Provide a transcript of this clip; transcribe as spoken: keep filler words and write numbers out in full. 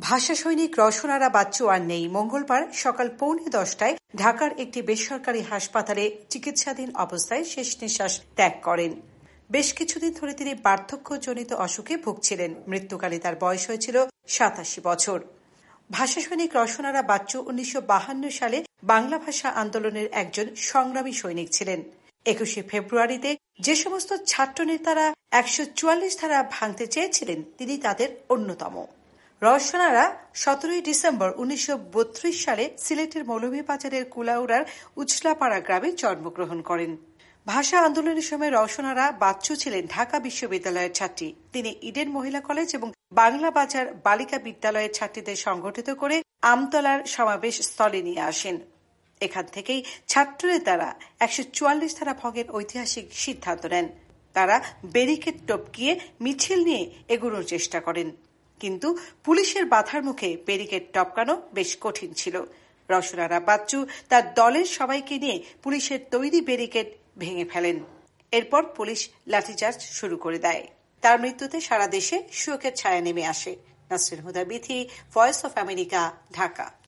ভাষা সৈনিক রওশন আরা বাচ্চু আর নেই। মঙ্গলবার সকাল পৌনে দশটায় ঢাকার একটি বেসরকারি হাসপাতালে চিকিৎসাধীন অবস্থায় শেষ নিঃশ্বাস ত্যাগ করেন। বেশ কিছুদিন ধরে তিনি বার্ধক্যজনিত অসুখে ভুগছিলেন। মৃত্যুকালে তার বয়স হয়েছিল সাতাশি বছর। ভাষা সৈনিক রওশন আরা বাচ্চু উনিশশো বাহান্ন সালে বাংলা ভাষা আন্দোলনের একজন সংগ্রামী সৈনিক ছিলেন। একুশে ফেব্রুয়ারিতে যে সমস্ত ছাত্র নেতারা একশো চুয়াল্লিশ ধারা ভাঙতে চেয়েছিলেন, তিনি তাদের অন্যতম। রওশন আরা সতেরোই ডিসেম্বর উনিশশো বত্রিশ সালে সিলেটের মৌলভীবাজারের কুলাউড়ার উছলাপাড়া গ্রামে জন্মগ্রহণ করেন। ভাষা আন্দোলনের সময় রওশন আরা বাচ্চু ছিলেন ঢাকা বিশ্ববিদ্যালয়ের ছাত্রী। তিনি ইডেন মহিলা কলেজ এবং বাংলা বাজার বালিকা বিদ্যালয়ের ছাত্রীদের সংগঠিত করে আমতলার সমাবেশ স্থলে নিয়ে আসেন। এখান থেকেই ছাত্রনেতারা একশো চুয়াল্লিশ ধারা ভঙ্গের ঐতিহাসিক সিদ্ধান্ত নেন। তারা ব্যারিকেড টপকিয়ে মিছিল নিয়ে এগোনোর চেষ্টা করেন, কিন্তু পুলিশের বাধার মুখে ব্যারিকেড টপকানো বেশ কঠিন ছিল। রওশন আরা বাচ্চু তার দলের সবাইকে নিয়ে পুলিশের তৈরি ব্যারিকেড ভেঙে ফেলেন। এরপর পুলিশ লাঠিচার্জ শুরু করে দেয়। তার মৃত্যুতে সারা দেশে শোকের ছায়া নেমে আসে। Nasrin Huda Bithi, Voice of America, Dhaka.